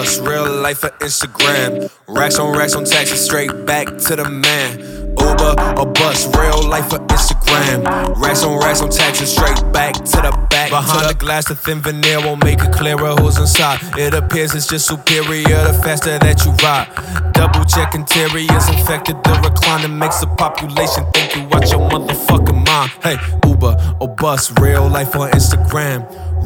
bus, real life for Instagram. Racks on taxes, straight back to the man. Uber or bus, real life for Instagram. Racks on taxes, straight back to the back. Behind the glass, the thin veneer won't make it clearer who's inside. It appears it's just superior the faster that you ride. Double check interiors infected, the recliner makes the population think you watch your motherfucking mind. Hey, Uber or bus, real life on Instagram.